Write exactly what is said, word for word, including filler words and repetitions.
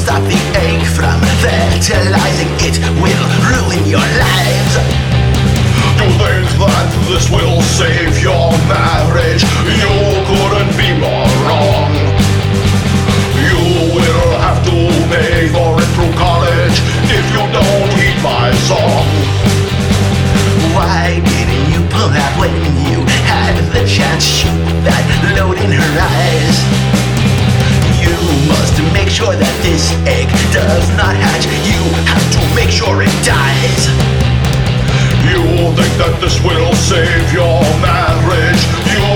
stop the ache from fertilizing. It will ruin your lives. You think that this will save your marriage? You couldn't be more wrong. You will have to pay for it through college if you don't heed my song. Why didn't you pull out when you had the chance? Shoot that load in her eyes. You must make sure that this egg does not hatch. You have to make sure it dies. You think that this will save your marriage? You